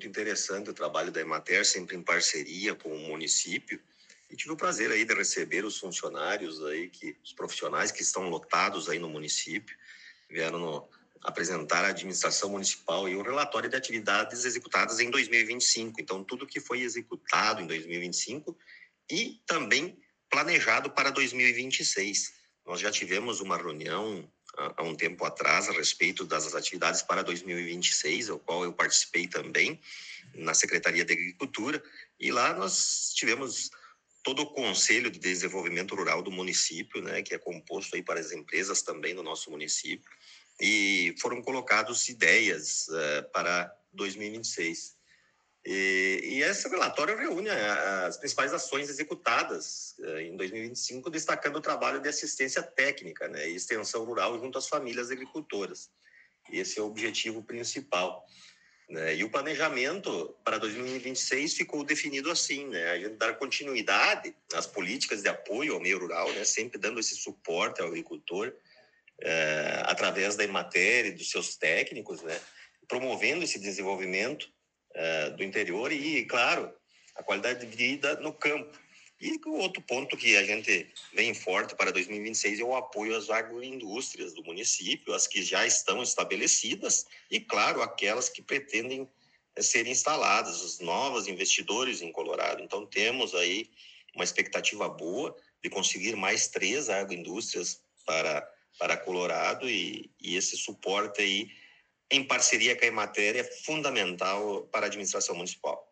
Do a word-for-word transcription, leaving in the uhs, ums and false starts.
muito interessante o trabalho da Emater, sempre em parceria com o município. E tive o prazer aí de receber os funcionários aí, que, os profissionais que estão lotados aí no município, vieram no, apresentar à administração municipal e o relatório de atividades executadas em dois mil e vinte e cinco. Então, tudo que foi executado em dois mil e vinte e cinco e também planejado para dois mil e vinte e seis. Nós já tivemos uma reunião há um tempo atrás a respeito das atividades para dois mil e vinte e seis, ao qual eu participei também na Secretaria de Agricultura, e lá nós tivemos todo o Conselho de Desenvolvimento Rural do município, né, que é composto aí para as empresas também do nosso município, e foram colocadas ideias uh, para dois mil e vinte e seis. E, e esse relatório reúne as principais ações executadas uh, em dois mil e vinte e cinco, destacando o trabalho de assistência técnica, né, e extensão rural junto às famílias agricultoras. E esse é o objetivo principal, né? E o planejamento para dois mil e vinte e seis ficou definido assim, né? A gente dar continuidade às políticas de apoio ao meio rural, né? Sempre dando esse suporte ao agricultor, é, através da Emater e dos seus técnicos, né? Promovendo esse desenvolvimento é, do interior e, claro, a qualidade de vida no campo. E o outro ponto que a gente vem forte para dois mil e vinte e seis é o apoio às agroindústrias do município, as que já estão estabelecidas e, claro, aquelas que pretendem ser instaladas, os novos investidores em Colorado. Então, temos aí uma expectativa boa de conseguir mais três agroindústrias para, para Colorado e, e esse suporte aí, em parceria com a Emater, é fundamental para a administração municipal.